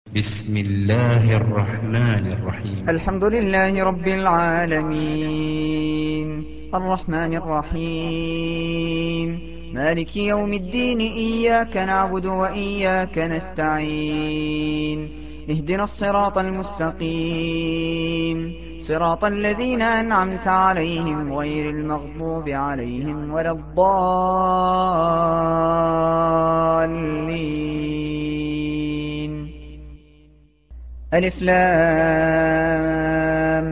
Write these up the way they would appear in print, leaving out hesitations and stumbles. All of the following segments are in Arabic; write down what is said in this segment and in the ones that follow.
بسم الله الرحمن الرحيم. الحمد لله رب العالمين الرحمن الرحيم مالك يوم الدين. إياك نعبد وإياك نستعين. اهدنا الصراط المستقيم، صراط الذين أنعمت عليهم غير المغضوب عليهم ولا الضالين. ألف لام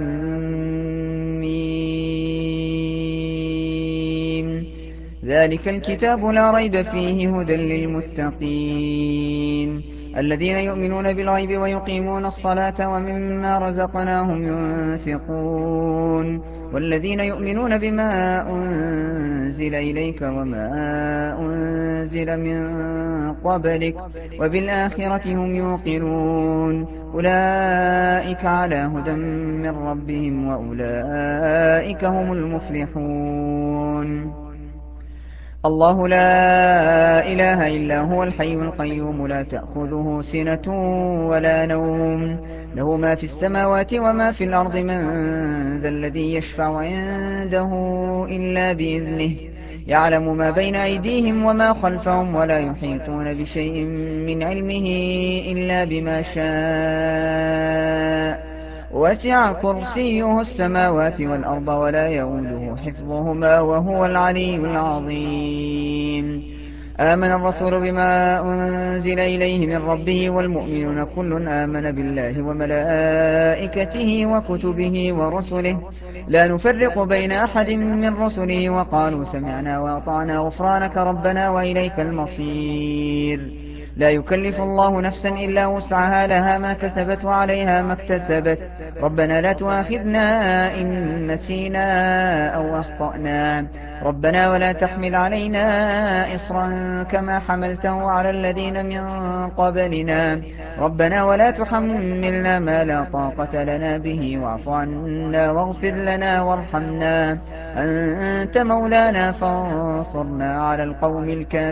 ميم. ذلك الكتاب لا ريب فيه هدى للمتقين الذين يؤمنون بالغيب ويقيمون الصلاة ومما رزقناهم ينفقون والذين يؤمنون بما أنزل إليك وما أنزل من قبلك وبالآخرة هم يوقنون أولئك على هدى من ربهم وأولئك هم المفلحون. الله لا إله إلا هو الحي القيوم لا تأخذه سنة ولا نوم له ما في السماوات وما في الأرض. من ذا الذي يشفع عنده إلا بإذنه يعلم ما بين أيديهم وما خلفهم ولا يحيطون بشيء من علمه إلا بما شاء. وسع كرسيه السماوات والأرض ولا يؤوده حفظهما وهو العلي العظيم. آمن الرسول بما أنزل إليه من ربه والمؤمنون كل آمن بالله وملائكته وكتبه ورسله لا نفرق بين أحد من رسله وقالوا سمعنا وأطعنا غفرانك ربنا وإليك المصير. لا يكلف الله نفسا إلا وسعها لها ما كسبت وعليها ما اكتسبت. ربنا لا تؤاخذنا إن نسينا أو أخطأنا ربنا ولا تحمل علينا إصرا كما حملته على الذين من قبلنا ربنا ولا تحملنا ما لا طاقة لنا به واعف عنا واغفر لنا وارحمنا أنت مولانا فانصرنا على القوم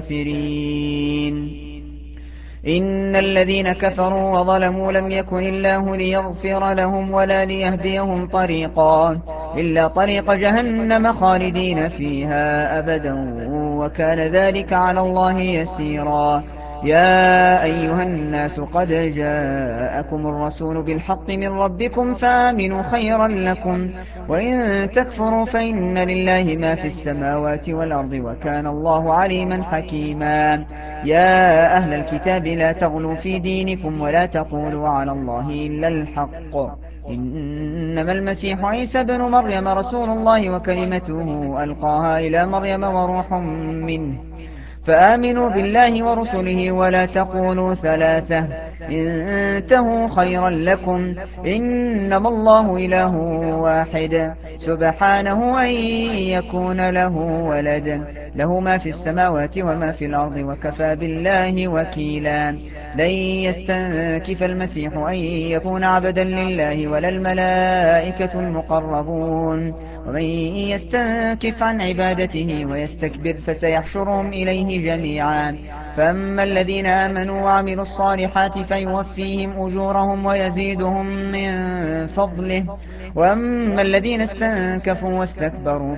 الكافرين. إن الذين كفروا وظلموا لم يكن الله ليغفر لهم ولا ليهديهم طريقا إلا طريق جهنم خالدين فيها أبدا وكان ذلك على الله يسيرا. يا أيها الناس قد جاءكم الرسول بالحق من ربكم فآمنوا خيرا لكم وإن تكفروا فإن لله ما في السماوات والأرض وكان الله عليما حكيما. يا أهل الكتاب لا تغلوا في دينكم ولا تقولوا على الله إلا الحق إنما المسيح عيسى بن مريم رسول الله وكلمته ألقاها إلى مريم وروح منه فآمنوا بالله ورسله ولا تقولوا ثلاثة انتهوا خيرا لكم إنما الله إله واحد سبحانه أن يكون له ولد له ما في السماوات وما في الأرض وكفى بالله وكيلا. لن يستنكف المسيح أن يكون عبدا لله ولا الملائكة المقربون ومن يستنكف عن عبادته ويستكبر فسيحشرهم إليه جميعا. فأما الذين آمنوا وعملوا الصالحات فيوفيهم أجورهم ويزيدهم من فضله وأما الذين استنكفوا واستكبروا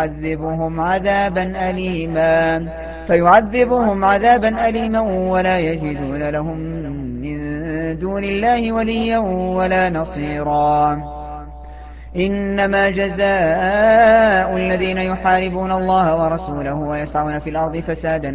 فيعذبهم عذابا أليما ولا يجدون لهم من دون الله وليا ولا نصيرا. إنما جزاء الذين يحاربون الله ورسوله ويسعون في الأرض فسادا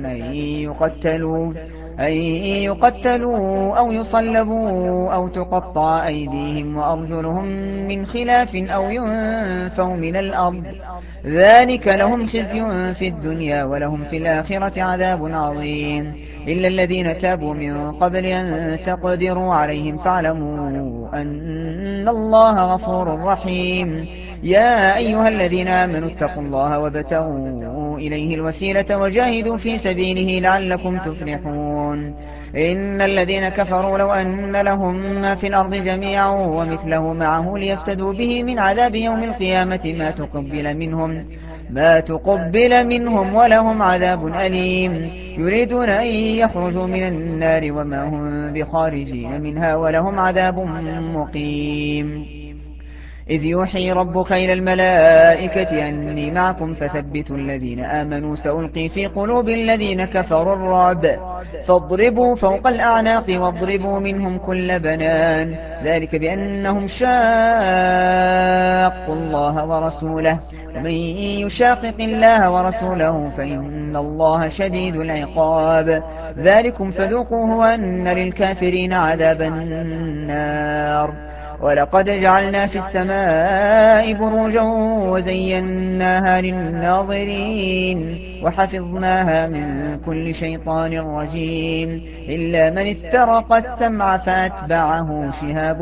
أن يقتلوا أو يصلبوا أو تقطع أيديهم وأرجلهم من خلاف أو ينفوا من الأرض ذلك لهم خزي في الدنيا ولهم في الآخرة عذاب عظيم. إلا الذين تابوا من قبل أن تقدروا عليهم فاعلموا أن الله غفور رحيم. يا أيها الذين آمنوا اتقوا الله وابتغوا إليه الوسيلة وجاهدوا في سبيله لعلكم تفلحون. إن الذين كفروا لو أن لهم ما في الأرض جميعا ومثله معه ليفتدوا به من عذاب يوم القيامة ما تقبل منهم ما تقبل منهم ولهم عذاب أليم يريدون أن يخرجوا من النار وما هم بخارجين منها ولهم عذاب مقيم إذ يوحي ربك إلى الملائكة أني معكم فثبتوا الذين آمنوا سألقي في قلوب الذين كفروا الرعب فاضربوا فوق الأعناق واضربوا منهم كل بنان ذلك بأنهم شاقوا الله ورسوله ومن يشاقق الله ورسوله فإن الله شديد العقاب ذلكم فذوقوه وأن للكافرين عذاب النار ولقد جعلنا في السماء بروجا وزيناها للناظرين وحفظناها من كل شيطان رجيم إلا من استرق السمع فأتبعه شهاب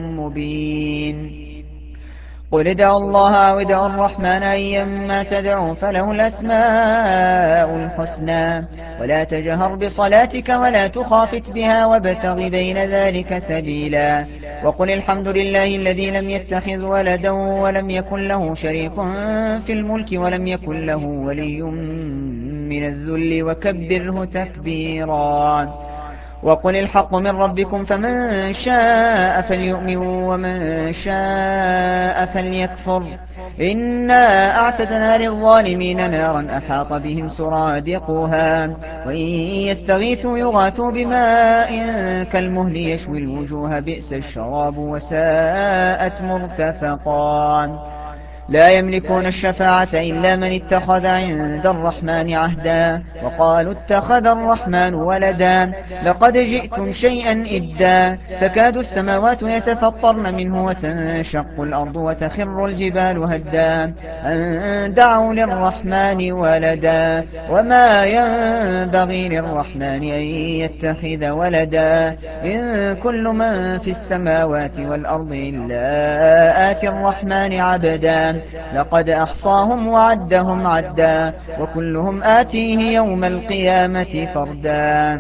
مبين قل ادعوا الله أو ادعوا الرحمن أيما تدعوا فله الأسماء الحسنى ولا تجهر بصلاتك ولا تخافت بها وابتغ بين ذلك سبيلا وقل الحمد لله الذي لم يتخذ ولدا ولم يكن له شريك في الملك ولم يكن له ولي من الذل وكبره تكبيرا وقل الحق من ربكم فمن شاء فليؤمن ومن شاء فليكفر إنا أعتدنا للظالمين نارا أحاط بهم سرادقها وإن يستغيثوا يغاثوا بماء كالمهل يشوي الوجوه بئس الشراب وساءت مرتفقا لا يملكون الشفاعة إلا من اتخذ عند الرحمن عهدا وقالوا اتخذ الرحمن ولدا لقد جئتم شيئا إدا تكاد السماوات يتفطرن منه وتنشق الأرض وتخر الجبال هدا أن دعوا للرحمن ولدا وما ينبغي للرحمن أن يتخذ ولدا إن كل من في السماوات والأرض إلا آتي الرحمن عبدا لقد أحصاهم وعدهم عدا وكلهم آتيه يوم القيامة فردا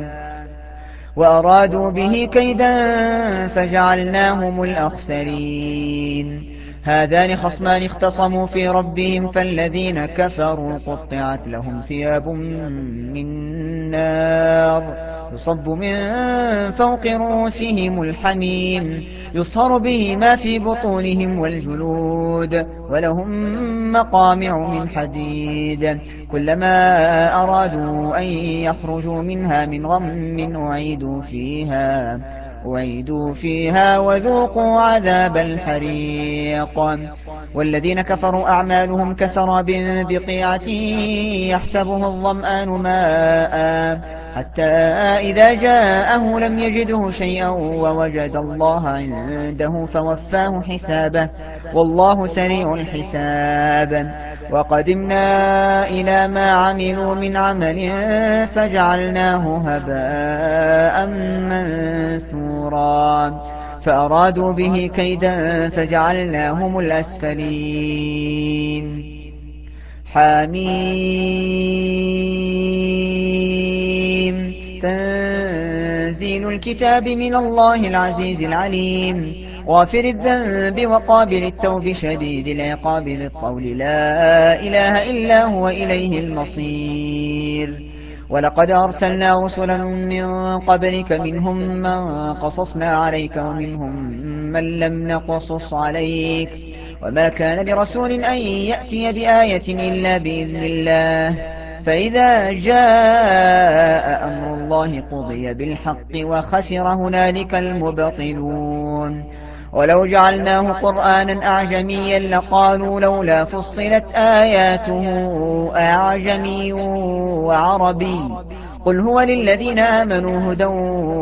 وأرادوا به كيدا فجعلناهم الأخسرين هذان خصمان اختصموا في ربهم فالذين كفروا قطعت لهم ثياب من نار يصب من فوق رؤوسهم الحميم يصهر به ما في بطونهم والجلود ولهم مقامع من حديد كلما أرادوا أن يخرجوا منها من غم أعيدوا فيها وذوقوا عذاب الحريق والذين كفروا أعمالهم كسراب بقيعة يحسبه الظمآن ماء حتى إذا جاءه لم يجده شيئا ووجد الله عنده فوفاه حسابه والله سريع الحساب وقدمنا إلى ما عملوا من عمل فجعلناه هباء منثورا فأرادوا به كيدا فجعلناهم الأسفلين حميم تنزيل الكتاب من الله العزيز العليم غافر الذنب وقابل التوب شديد العقاب ذي الطول لا إله إلا هو إليه المصير ولقد أرسلنا رسلا من قبلك منهم من قصصنا عليك ومنهم من لم نقصص عليك وما كان لرسول أن يأتي بآية إلا بإذن الله فإذا جاء أمر الله قضي بالحق وخسر هنالك المبطلون ولو جعلناه قرآنا أعجميا لقالوا لولا فصلت آياته أعجمي وعربي قل هو للذين آمنوا هدى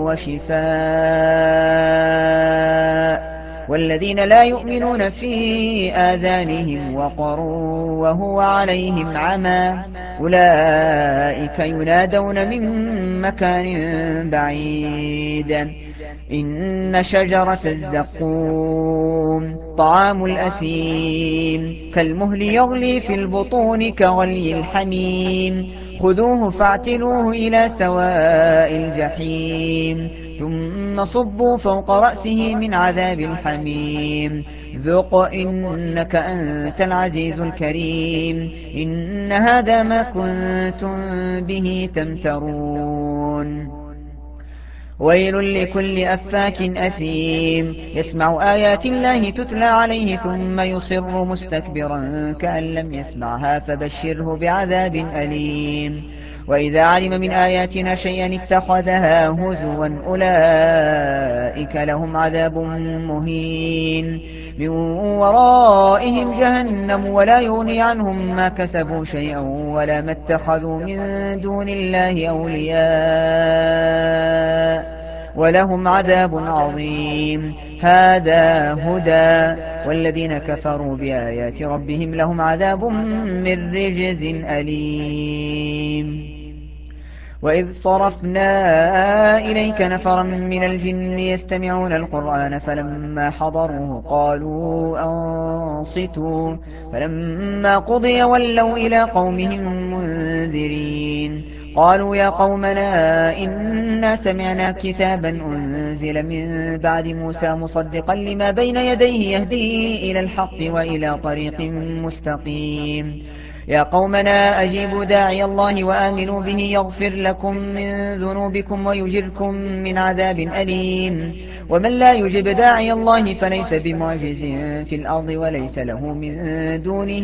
وشفاء والذين لا يؤمنون في آذانهم وقر وهو عليهم عمى أولئك ينادون من مكان بعيد إن شجرة الزقوم طعام الأثيم كالمهل يغلي في البطون كغلي الحميم خذوه فاعتلوه إلى سواء الجحيم ثم صبوا فوق رأسه من عذاب الحميم ذق إنك أنت العزيز الكريم إن هذا ما كنتم به تمترون ويل لكل أفاك أثيم يسمع آيات الله تتلى عليه ثم يصر مستكبرا كأن لم يسمعها فبشره بعذاب أليم وإذا علم من آياتنا شيئا اتخذها هزوا أولئك لهم عذاب مهين من ورائهم جهنم ولا يغني عنهم ما كسبوا شيئا ولا ما اتخذوا من دون الله أولياء ولهم عذاب عظيم هذا هدى والذين كفروا بآيات ربهم لهم عذاب من رجز أليم وإذ صرفنا إليك نفرا من الجن يستمعون القرآن فلما حضروه قالوا أنصتوا فلما قضي ولوا إلى قومهم منذرين قالوا يا قومنا إنا سمعنا كتابا أنزل من بعد موسى مصدقا لما بين يديه يهدي إلى الحق وإلى طريق مستقيم يا قومنا أجيبوا داعي الله وآمنوا به يغفر لكم من ذنوبكم ويجركم من عذاب أليم ومن لا يجب داعي الله فليس بمعجز في الأرض وليس له من دونه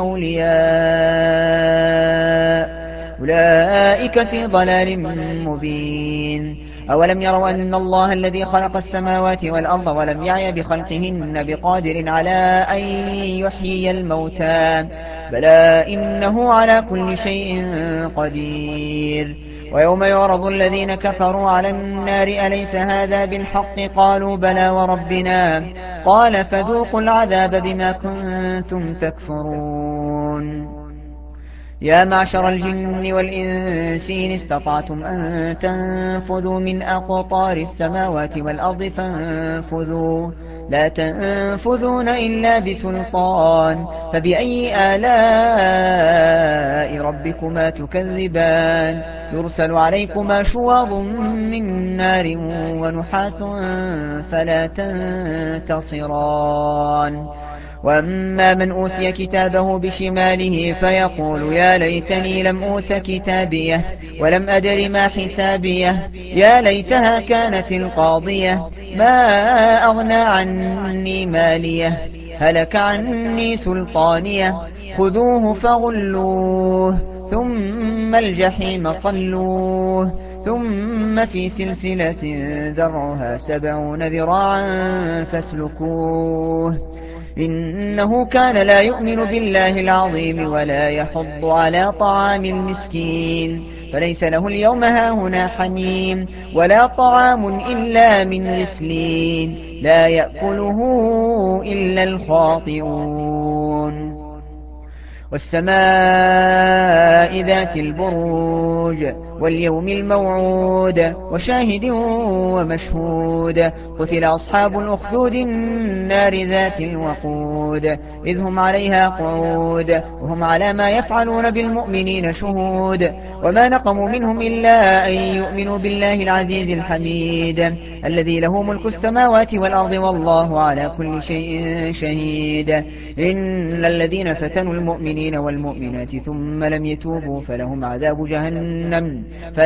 أولياء أولئك في ضلال مبين أولم يروا أن الله الذي خلق السماوات والأرض ولم يعي بخلقهن بقادر على أن يحيي الموتى بلى إنه على كل شيء قدير ويوم يعرض الذين كفروا على النار أليس هذا بالحق قالوا بلى وربنا قال فذوقوا العذاب بما كنتم تكفرون يا معشر الجن والإنس إن استطعتم أن تنفذوا من أقطار السماوات والأرض فانفذوا لا تنفذون إلا بسلطان فبأي آلاء ربكما تكذبان يرسل عليكما شواظ من نار ونحاس فلا تنتصران وأما من أوتي كتابه بشماله فيقول يا ليتني لم أوت كتابيه ولم أدر ما حسابيه يا ليتها كانت القاضية ما أغنى عني ماليه هلك عني سلطانيه خذوه فغلوه ثم الجحيم صلوه ثم في سلسلة ذرعها 70 ذراعا فاسلكوه إنه كان لا يؤمن بالله العظيم ولا يحض على طعام المسكين فليس له اليوم هاهنا حميم ولا طعام إلا من غسلين لا يأكله إلا الخاطئون والسماء ذات البروج واليوم الموعود وشاهد ومشهود قتل أصحاب الأخدود النار ذات الوقود إذ هم عليها قعود وهم على ما يفعلون بالمؤمنين شهود وما نقموا منهم إلا أن يؤمنوا بالله العزيز الحميد الذي له ملك السماوات والأرض والله على كل شيء شهيد إن الذين فتنوا المؤمنين والمؤمنات ثم لم يتوبوا فلهم عذاب جهنم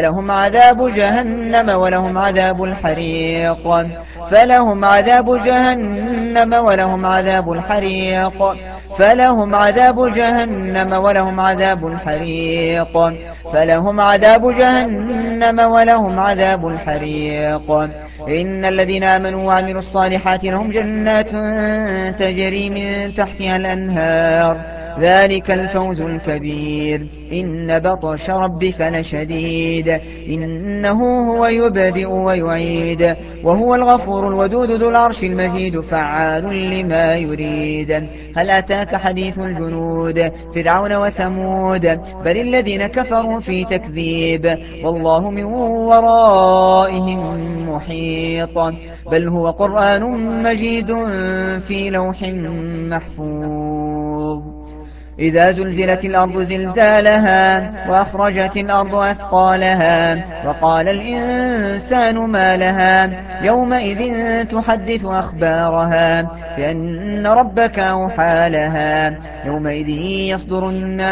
ولهم عذاب الحريق فلهم عذاب جهنم ولهم عذاب الحريق فلهم عذاب جهنم ولهم عذاب الحريق فلهم عذاب جهنم ولهم عذاب الحريق إن الذين آمنوا وعملوا الصالحات لهم جنات تجري من تحتها الأنهار ذلك الفوز الكبير إن بطش ربك لشديد إنه هو يبدئ ويعيد وهو الغفور الودود ذو العرش المجيد فعال لما يريد هل أتاك حديث الجنود فرعون وثمود بل الذين كفروا في تكذيب والله من ورائهم محيط بل هو قرآن مجيد في لوح محفوظ إذا زلزلت الأرض زلزالها وأخرجت الأرض أثقالها وقال الإنسان ما لها يومئذ تحدث أخبارها بأن ربك أوحى لها يومئذ يصدر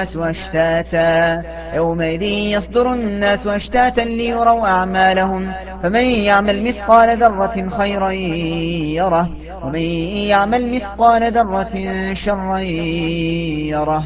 الناس أشتاتا ليروا أعمالهم فمن يعمل مثقال ذرة خيرا يره ومن يعمل مثقال ذرة شرا يره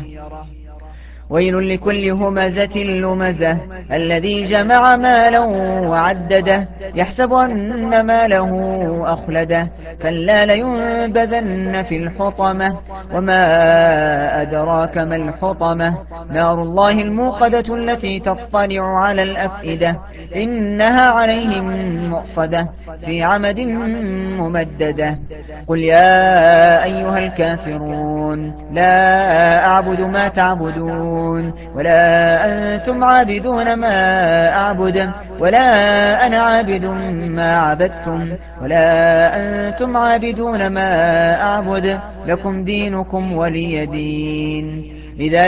ويل لكل همزة لمزة الذي جمع مالا وعدده يحسب أن ماله أخلده كلا لينبذن في الحطمة وما أدراك ما الحطمة نار الله الموقدة التي تطلع على الأفئدة إنها عليهم مؤصدة في عمد ممددة قل يا أيها الكافرون لا أعبد ما تعبدون ولا أنتم عابدون ما أعبد ولا أنا عابد ما عبدتم ولا أنتم عابدون ما أعبد لكم دينكم ولي دين إذا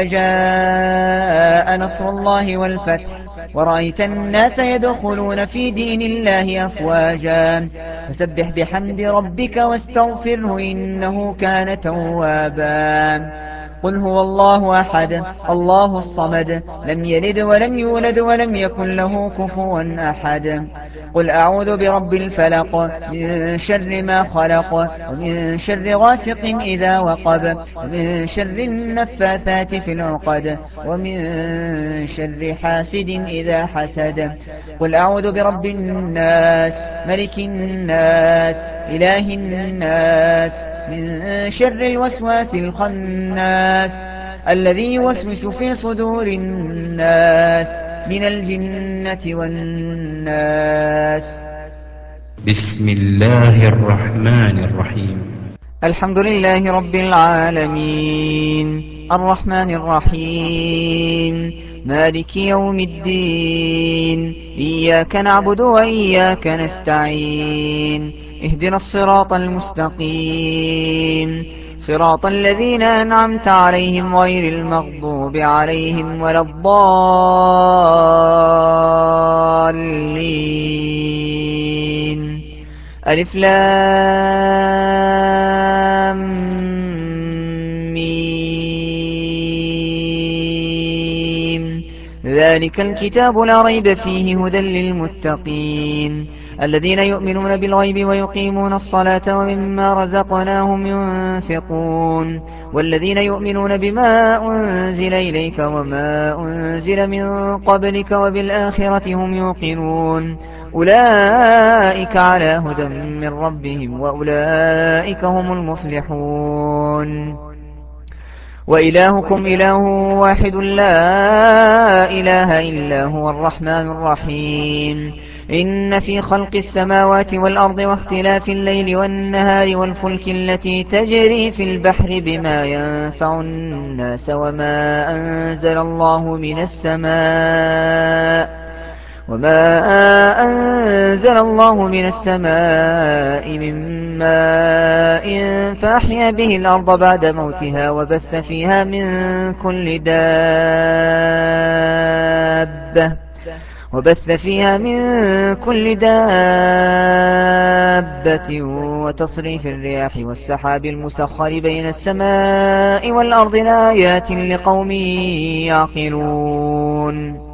جاء نصر الله والفتح ورأيت الناس يدخلون في دين الله أفواجا فسبح بحمد ربك واستغفره إنه كان توابا قل هو الله أحد الله الصمد لم يلد ولم يولد ولم يكن له كفوا أحد قل أعوذ برب الفلق من شر ما خلق ومن شر غاسق إذا وقب ومن شر النفاثات في العقد ومن شر حاسد إذا حسد قل أعوذ برب الناس ملك الناس إله الناس من شر الوسواس الخناس الذي يوسوس في صدور الناس من الجنة والناس بسم الله الرحمن الرحيم الحمد لله رب العالمين الرحمن الرحيم مالك يوم الدين إياك نعبد وإياك نستعين اهدنا الصراط المستقيم صراط الذين أنعمت عليهم غير المغضوب عليهم ولا الضالين ألف لام ميم ذلك الكتاب لا ريب فيه هدى للمتقين الذين يؤمنون بالغيب ويقيمون الصلاة ومما رزقناهم ينفقون والذين يؤمنون بما أنزل إليك وما أنزل من قبلك وبالآخرة هم يوقنون أولئك على هدى من ربهم وأولئك هم المفلحون وإلهكم إله واحد لا إله إلا هو الرحمن الرحيم إن في خلق السماوات والأرض واختلاف الليل والنهار والفلك التي تجري في البحر بما ينفع الناس وما أنزل الله من السماء من ماء فأحيا به الأرض بعد موتها وبث فيها من كل دابة وتصريف الرياح والسحاب المسخر بين السماء والأرض لآيات لقوم يعقلون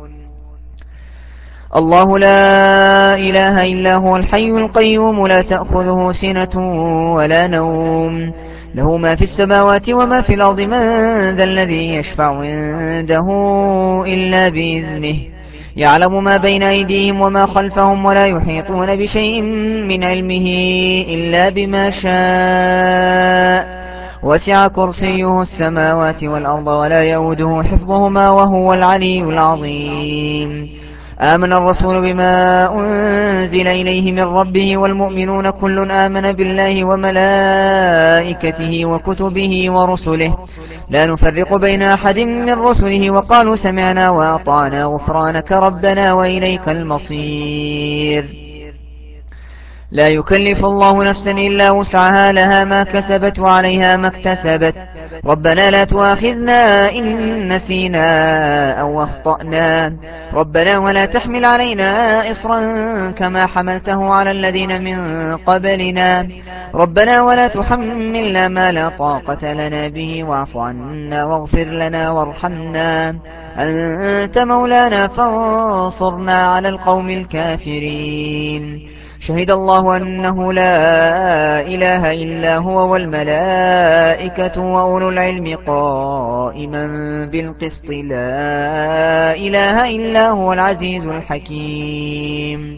الله لا إله إلا هو الحي القيوم لا تأخذه سنة ولا نوم له ما في السماوات وما في الأرض من ذا الذي يشفع عنده إلا بإذنه يعلم ما بين أيديهم وما خلفهم ولا يحيطون بشيء من علمه إلا بما شاء وسع كرسيه السماوات والأرض ولا يؤوده حفظهما وهو العلي العظيم آمن الرسول بما أنزل إليه من ربه والمؤمنون كل آمن بالله وملائكته وكتبه ورسله لا نفرق بين أحد من رسله وقالوا سمعنا وأطعنا غفرانك ربنا وإليك المصير لا يكلف الله نفسا إلا وسعها لها ما كسبت وعليها ما اكتسبت ربنا لا تؤاخذنا إن نسينا أو أخطأنا ربنا ولا تحمل علينا إصرا كما حملته على الذين من قبلنا ربنا ولا تحملنا ما لا طاقة لنا به واعف عنا واغفر لنا وارحمنا أنت مولانا فانصرنا على القوم الكافرين شهد الله أنه لا إله إلا هو والملائكة وأولو العلم قائما بالقسط لا إله إلا هو العزيز الحكيم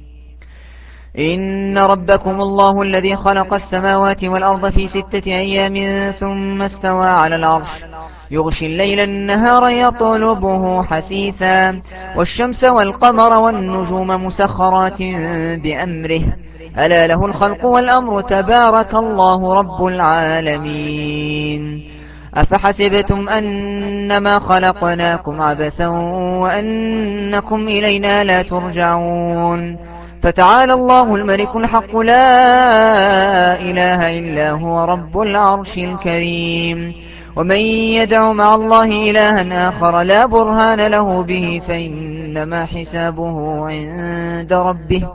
إن ربكم الله الذي خلق السماوات والأرض في 6 أيام ثم استوى على العرش يغشي الليل النهار يطلبه حثيثا والشمس والقمر والنجوم مسخرات بأمره ألا له الخلق والأمر تبارك الله رب العالمين أفحسبتم أنما خلقناكم عبثا وأنكم إلينا لا ترجعون فتعالى الله الملك الحق لا إله إلا هو رب العرش الكريم ومن يدع مع الله إلها آخر لا برهان له به فإنما حسابه عند ربه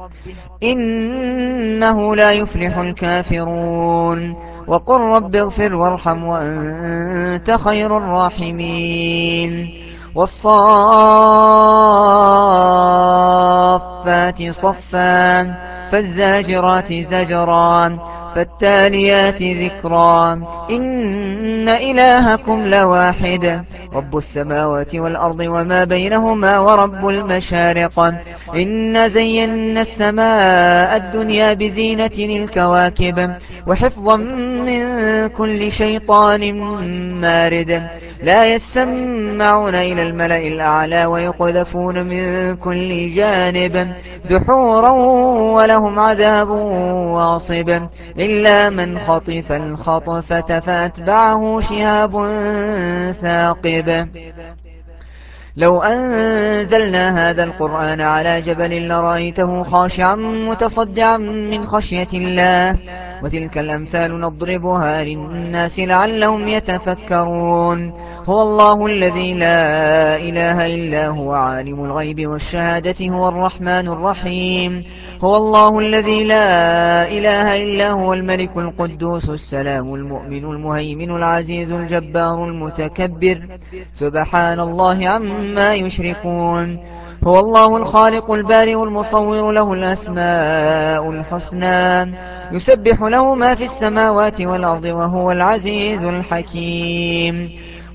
إنه لا يفلح الكافرون وقل رب اغفر وارحم وأنت خير الراحمين والصافات صفا فالزاجرات زجرا فالتاليات ذكرا إن إلهكم لواحد رب السماوات والأرض وما بينهما ورب المشارق إنا زينا السماء الدنيا بزينة الكواكب وحفظا من كل شيطان مارد لا يسمعون إلى الملأ الأعلى ويقذفون من كل جانب دحورا ولهم عذاب واصب إلا من خطف الخطفة فأتبعه شهاب ثاقب لو أنزلنا هذا القرآن على جبل لرأيته خاشعا متصدعا من خشية الله وتلك الأمثال نضربها للناس لعلهم يتفكرون هو الله الذي لا إله إلا هو عالم الغيب والشهادة هو الرحمن الرحيم هو الله الذي لا إله إلا هو الملك القدوس السلام المؤمن المهيمن العزيز الجبار المتكبر سبحان الله عما يشركون هو الله الخالق البارئ المصور له الأسماء الحسنى يسبح له ما في السماوات والأرض وهو العزيز الحكيم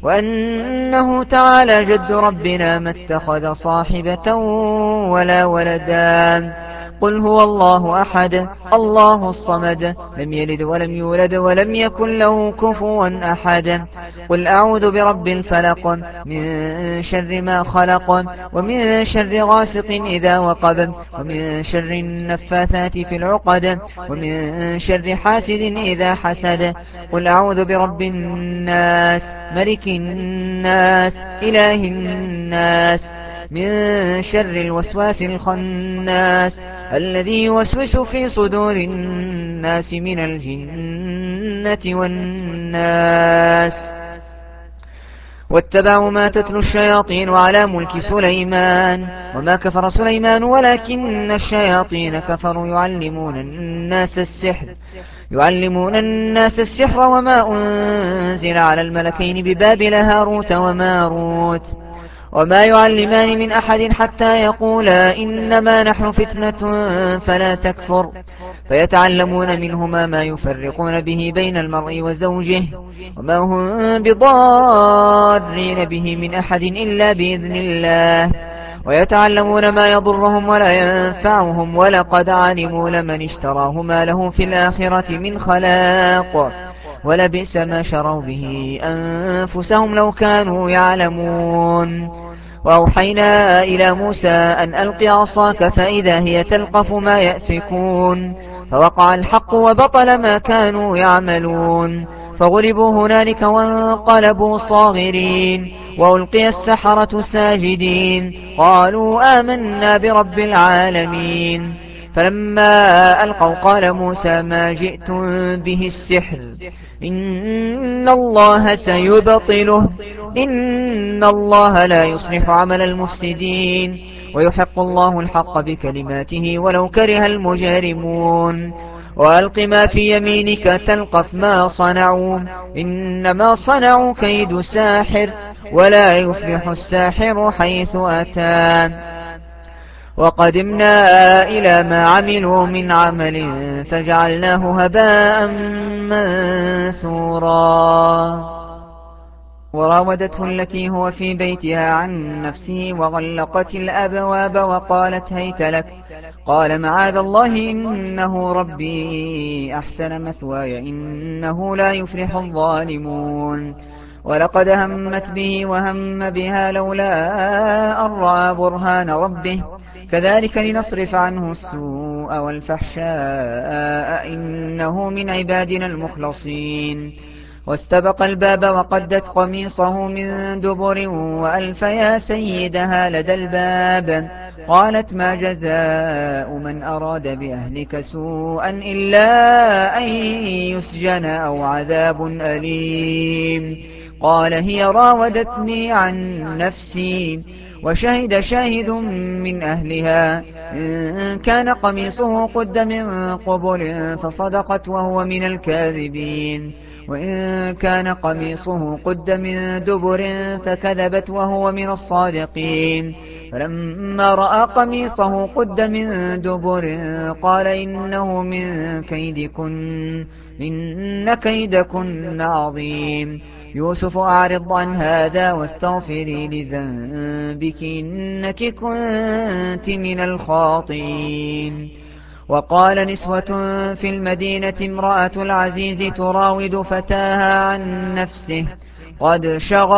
وأنه تعالى جد ربنا ما اتخذ صاحبة ولا ولدا قل هو الله أحد الله الصمد لم يلد ولم يولد ولم يكن له كفوا أحد قل أعوذ برب الفلق من شر ما خلق ومن شر غاسق إذا وقب ومن شر النفاثات في العقد ومن شر حاسد إذا حسد قل أعوذ برب الناس ملك الناس إله الناس من شر الوسواس الخناس الذي يوسوس في صدور الناس من الجنة والناس واتبعوا ما تتلو الشياطين على ملك سليمان وما كفر سليمان ولكن الشياطين كفروا يعلمون الناس السحر وما أنزل على الملكين ببابل هاروت وماروت وما يعلمان من أحد حتى يقولا إنما نحن فتنة فلا تكفر فيتعلمون منهما ما يفرقون به بين المرء وزوجه وما هم بضارين به من أحد إلا بإذن الله ويتعلمون ما يضرهم ولا ينفعهم ولقد علموا لمن اشتراه ما له في الآخرة من خلاق ولبئس ما شروا به أنفسهم لو كانوا يعلمون وأوحينا إلى موسى أن ألقي عصاك فإذا هي تلقف ما يأفكون فوقع الحق وبطل ما كانوا يعملون فغلبوا هنالك وانقلبوا صاغرين وألقي السحرة ساجدين قالوا آمنا برب العالمين فلما ألقوا قال موسى ما جئتم به السحر إن الله سيبطله إن الله لا يصلح عمل المفسدين ويحق الله الحق بكلماته ولو كره المجرمون وألق ما في يمينك تلقف ما صنعوا إنما صنعوا كيد ساحر ولا يفلح الساحر حيث أتى وقدمنا إلى ما عملوا من عمل فجعلناه هباء منثورا وراودته التي هو في بيتها عن نفسه وغلقت الأبواب وقالت هيت لك قال معاذ الله إنه ربي أحسن مثواي إنه لا يفلح الظالمون ولقد همت به وهم بها لولا أن رأى برهان ربه كذلك لنصرف عنه السوء والفحشاء إنه من عبادنا المخلصين واستبق الباب وقدت قميصه من دبر وألف يا سيدها لدى الباب قالت ما جزاء من أراد بأهلك سوءا إلا أن يسجن أو عذاب أليم قال هي راودتني عن نفسي وشهد شاهد من أهلها إن كان قميصه قد من قبل فصدقت وهو من الكاذبين وإن كان قميصه قد من دبر فكذبت وهو من الصادقين فلما رأى قميصه قد من دبر قال إنه من كيدكن إن كيدكن عظيم يوسف أعرض عن هذا واستغفري لذنبك إنك كنت من الخاطئين وقال نسوة في المدينة امرأة العزيز تراود فتاها عن نفسه قد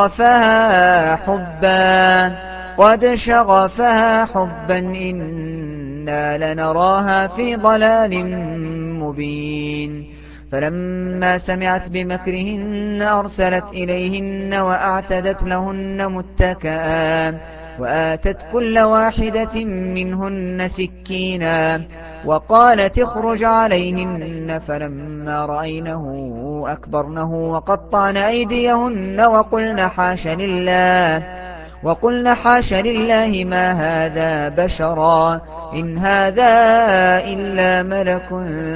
شغفها حبا إنا لنراها في ضلال مبين فلما سمعت بمكرهن أرسلت إليهن وأعتدت لهن متكئا وآتت كل واحدة منهن سكينا وقالت اخرج عليهن فلما رأينه أكبرنه وقطعن أيديهن وقلن حاش لله ما هذا بشرا إن هذا إلا ملك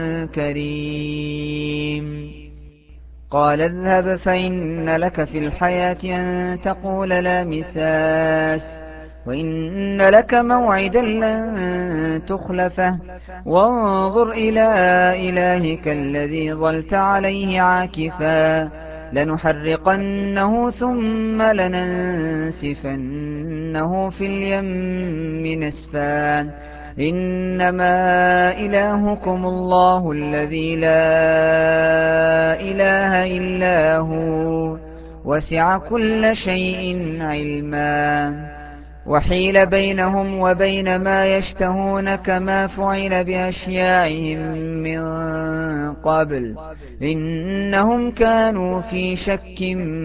كريم قال اذهب فإن لك في الحياة أن تقول لا مساس وإن لك موعدا لن تخلفه وانظر إلى إلهك الذي ظلت عليه عاكفا لنحرقنه ثم لننسفنه في اليم نسفا إنما إلهكم الله الذي لا إله إلا هو وسع كل شيء علما وحيل بينهم وبين ما يشتهون كما فعل بأشياعهم من قبل إنهم كانوا في شك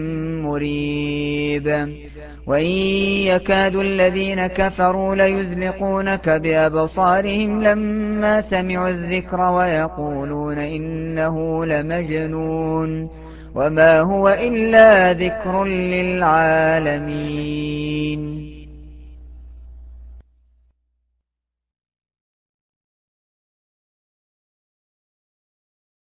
مريب وإن يكاد الذين كفروا ليزلقونك بأبصارهم لما سمعوا الذكر ويقولون إنه لمجنون وما هو إلا ذكر للعالمين